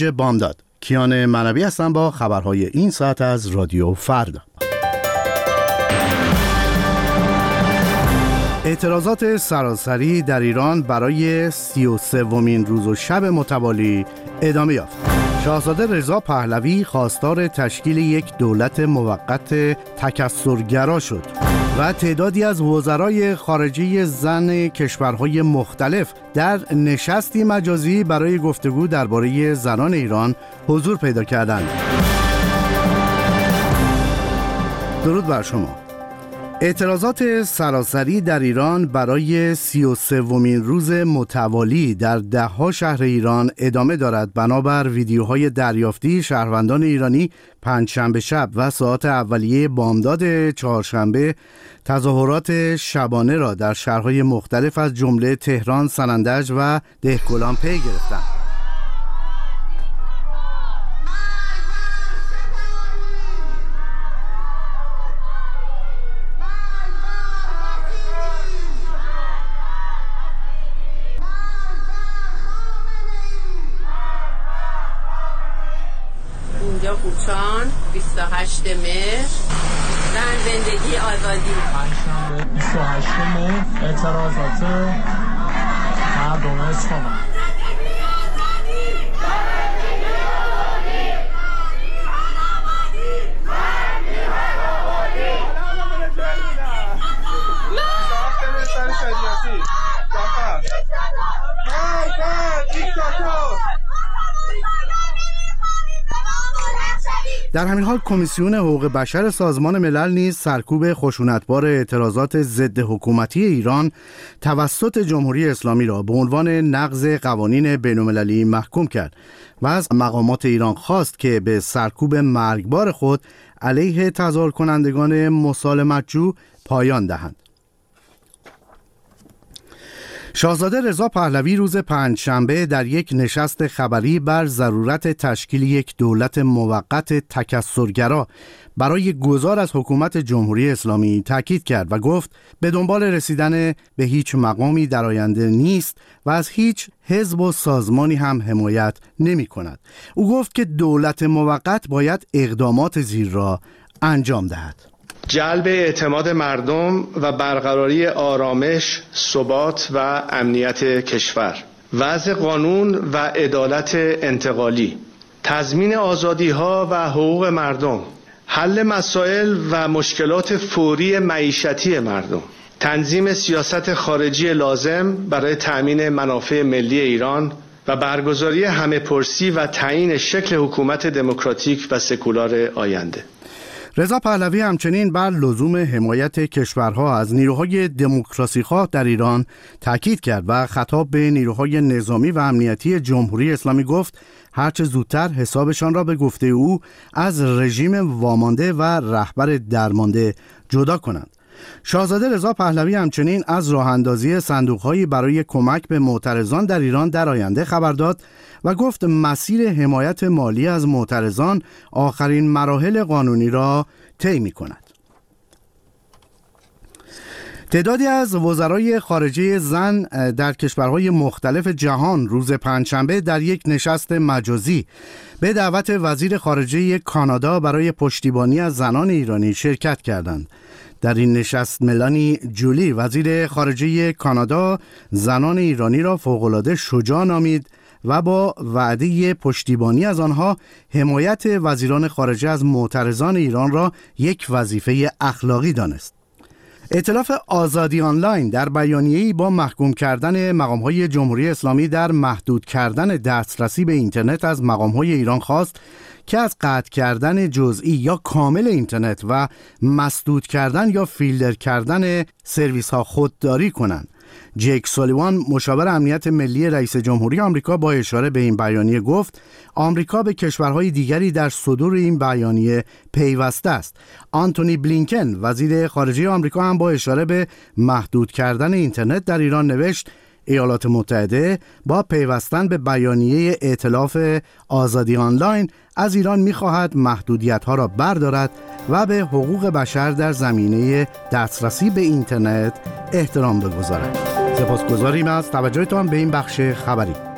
بامداد. کیان منوی هستم با خبرهای این ساعت از رادیو فردا. اعتراضات سراسری در ایران برای 33مین روز و شب متوالی ادامه یافت. شاهزاده رضا پهلوی خواستار تشکیل یک دولت موقت تکثرگرا شد و تعدادی از وزرای خارجه زن کشورهای مختلف در نشستی مجازی برای گفتگو درباره زنان ایران حضور پیدا کردند. درود بر شما. اعتراضات سراسری در ایران برای 33مین روز متوالی در ده‌ها شهر ایران ادامه دارد. بنابر ویدیوهای دریافتی، شهروندان ایرانی پنجشنبه شب و ساعات اولیه بامداد چهارشنبه تظاهرات شبانه را در شهرهای مختلف از جمله تهران، سنندج و دهقان پی گرفتند. اینجا کوچان 28 مهر، زن، زندگی، آزادی. پنجشنبه 28 مهر اعتراضات مردم اصفهان. در همین حال کمیسیون حقوق بشر سازمان ملل نیز سرکوب خشونتبار اعتراضات ضد حکومتی ایران توسط جمهوری اسلامی را به عنوان نقض قوانین بین‌المللی محکوم کرد و از مقامات ایران خواست که به سرکوب مرگبار خود علیه تظاهر کنندگان مسالمت‌جو پایان دهند. شاهزاده رضا پهلوی روز پنجشنبه در یک نشست خبری بر ضرورت تشکیل یک دولت موقت تکثرگرا برای گذار از حکومت جمهوری اسلامی تاکید کرد و گفت به دنبال رسیدن به هیچ مقامی در آینده نیست و از هیچ حزب و سازمانی هم حمایت نمی کند. او گفت که دولت موقت باید اقدامات زیر را انجام دهد: جلب اعتماد مردم و برقراری آرامش، ثبات و امنیت کشور، وضع قانون و عدالت انتقالی، تضمین آزادی‌ها و حقوق مردم، حل مسائل و مشکلات فوری معیشتی مردم، تنظیم سیاست خارجی لازم برای تأمین منافع ملی ایران و برگزاری همه‌پرسی و تعیین شکل حکومت دموکراتیک و سکولار آینده. رضا پهلوی همچنین بر لزوم حمایت کشورها از نیروهای دموکراسی‌خواه در ایران تاکید کرد و خطاب به نیروهای نظامی و امنیتی جمهوری اسلامی گفت هرچه زودتر حسابشان را به گفته او از رژیم وامانده و رهبر درمانده جدا کنند. شاهزاده رضا پهلوی همچنین از راه اندازی صندوق‌هایی برای کمک به معترضان در ایران در آینده خبر داد و گفت مسیر حمایت مالی از معترضان آخرین مراحل قانونی را طی می‌کند. تعدادی از وزرای خارجه زن در کشورهای مختلف جهان روز پنجشنبه در یک نشست مجازی به دعوت وزیر خارجه کانادا برای پشتیبانی از زنان ایرانی شرکت کردند. در این نشست ملانی جولی، وزیر خارجه کانادا، زنان ایرانی را فوق‌العاده شجاع نامید و با وعده پشتیبانی از آنها حمایت وزیران خارجه از معترضان ایران را یک وظیفه اخلاقی دانست. ائتلاف آزادی آنلاین در بیانیه‌ای با محکوم کردن مقام‌های جمهوری اسلامی در محدود کردن دسترسی به اینترنت از مقام‌های ایران خواست که از قطع کردن جزئی یا کامل اینترنت و مسدود کردن یا فیلتر کردن سرویس‌ها خودداری کنند. جیک سولیوان، مشاور امنیت ملی رئیس جمهوری آمریکا، با اشاره به این بیانیه گفت آمریکا به کشورهای دیگری در صدور این بیانیه پیوسته است. آنتونی بلینکن، وزیر خارجه آمریکا، هم با اشاره به محدود کردن اینترنت در ایران نوشت ایالات متحده با پیوستن به بیانیه ائتلاف آزادی آنلاین از ایران می‌خواهد محدودیت‌ها را بردارد و به حقوق بشر در زمینه دسترسی به اینترنت احترام بگذارد. سپاسگزاریم از توجهتان به این بخش خبری.